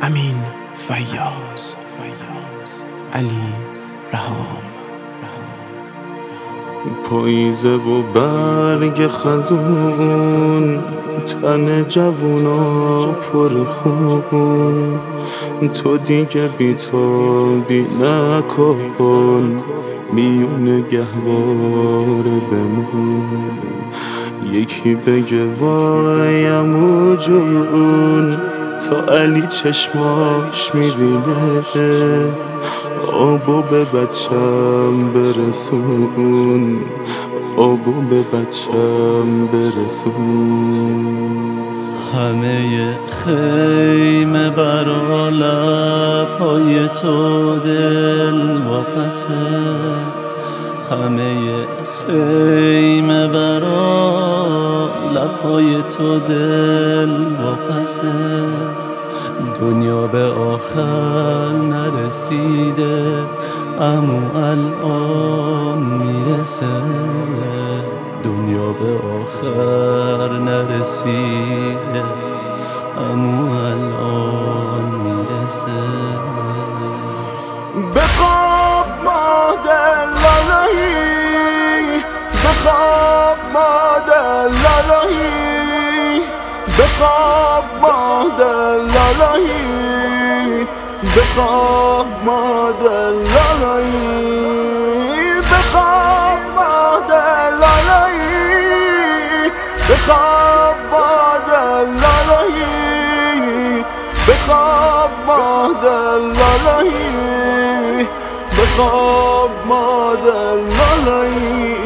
امین فیاض، علی رهام. پاییزه و برگ خزون، تن جوونا پر خون. تو دیگه بی‌تابی نکن، میون گهواره بمون. یکی بگه وای عمو جون، تا علی چشماش میبینه. آبو به بچم برسون، آبو به بچم برسون. همه خیمه برا لب‌های تو دل واپسه، همه خیمه برا لب‌های تو دل واپسه. دنیا به آخر نرسیده، اما الان میرسه. دنیا به آخر نرسیده، اما الان میرسه. بخواب مادر لالایی، بخواب مادر لالایی، بخواب مادر لالایی، بخواب مادر لالایی، بخواب مادر لالایی، بخواب مادر لالایی، بخواب مادر لالایی، بخواب مادر لالایی.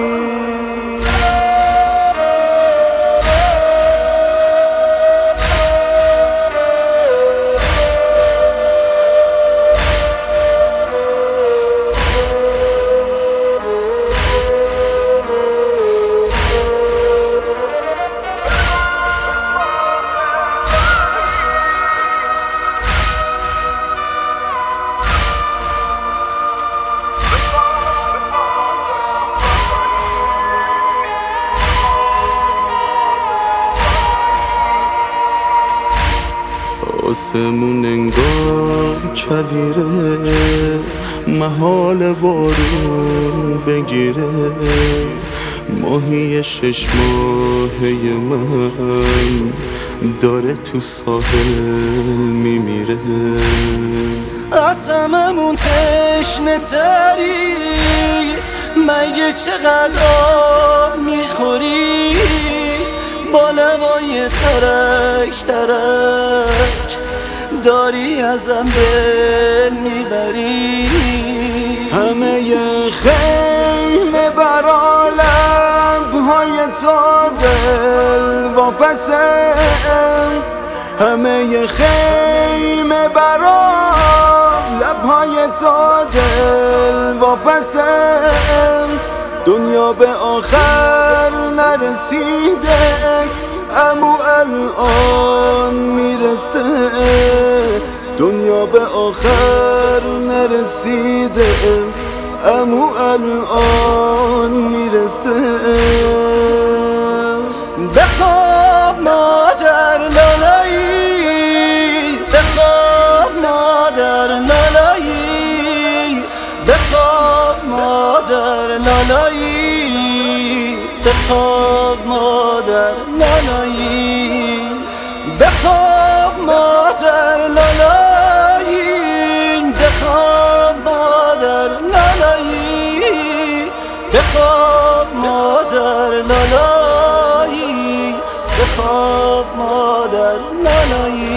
آسمون انگار کویره، محال بارون بگیره. ماهی 6 ماهه من داره تو ساحل میمیره. از هممون تشنه تری، مگه چقدر آب میخوری؟ با لبای ترک ترک داری ازم دل میبری. همه خیمه برا لبهای تو دل واپسه، همه خیمه برا لبهای تو دل واپسه. دنیا به آخر نرسیده، اما الان میرسه. دنیا به آخر نرسیده، اما الان میرسه. بخواب مادر لالایی، بخواب مادر لالایی، بخواب مادر لالایی، بخواب مادر لالایی، بخواب مادر لالایی، بخواب مادر لالایی، بخواب مادر لالایی، بخواب مادر لالایی.